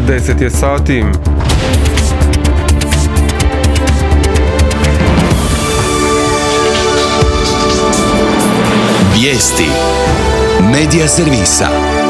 10 je sati. Vijesti Medija servisa.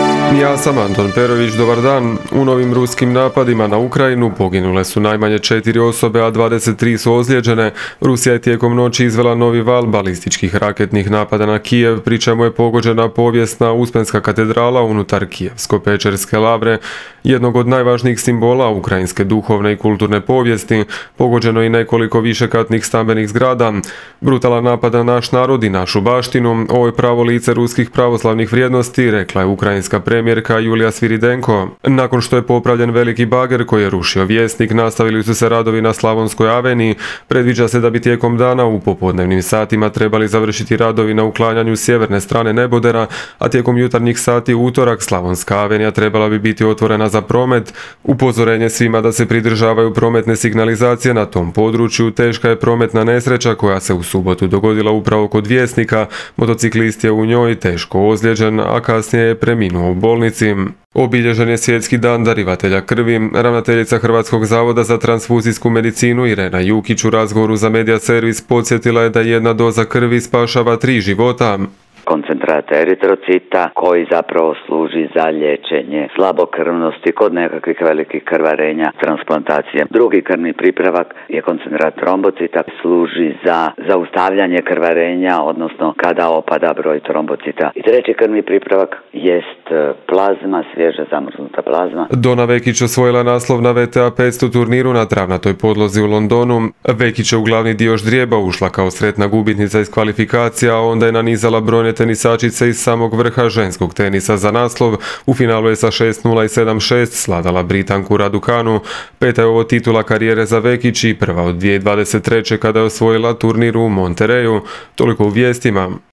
Ja sam Anton Perović, dobar dan. U novim ruskim napadima na Ukrajinu poginule su najmanje 4 osobe, a 23 su ozlijeđene. Rusija je tijekom noći izvela novi val balističkih raketnih napada na Kijev, pri čemu je pogođena povijesna Uspenska katedrala unutar Kijevsko-Pečerske lavre, jednog od najvažnijih simbola ukrajinske duhovne i kulturne povijesti. Pogođeno i nekoliko višekatnih stambenih zgrada. Brutalan napad na naš narod i našu baštinu, ovo je pravo lice ruskih pravoslavnih vrijednosti, rekla je ukrajinska premijerka Julija Sviridenko. Nakon što je popravljen veliki bager koji je rušio Vjesnik, nastavili su se radovi na Slavonskoj aveniji. Predviđa se da bi tijekom dana u popodnevnim satima trebali završiti radovi na uklanjanju sjeverne strane nebodera, a tijekom jutarnjih sati u utorak Slavonska avenija trebala bi biti otvorena za promet. Upozorenje svima da se pridržavaju prometne signalizacije na tom području. Teška je prometna nesreća koja se u subotu dogodila upravo kod Vjesnika. Motociklist je u njoj teško ozlijeđen, a kasnije je preminuo u bolnici. Obilježen je Svjetski dan darivatelja krvi. Ravnateljica Hrvatskog zavoda za transfuzijsku medicinu Irena Jukić u razgovoru za Medija servis podsjetila je da jedna doza krvi spašava 3 života. Koncentrat eritrocita koji zapravo služi za liječenje slabokrvnosti kod nekakvih velikih krvarenja, transplantacije. Drugi krvni pripravak je koncentrat trombocita, služi za zaustavljanje krvarenja, odnosno kada opada broj trombocita. I treći krvni pripravak jest plazma, svježe zamrznuta plazma. Dona Vekić osvojila naslov na VTA 500 turniru na travnatoj podlozi u Londonu. Vekić je u glavni dio ždrijeba ušla kao sretna gubitnica iz kvalifikacija, a onda je nanizala brojne tenisačice iz samog vrha ženskog tenisa za naslov. U finalu je sa 6-0 i 7-6 sladala Britanku Raducanu. Peta je ovo titula karijere za Vekić i prva od 2023. kada je osvojila turnir u Monterreyu. Toliko u vijestima.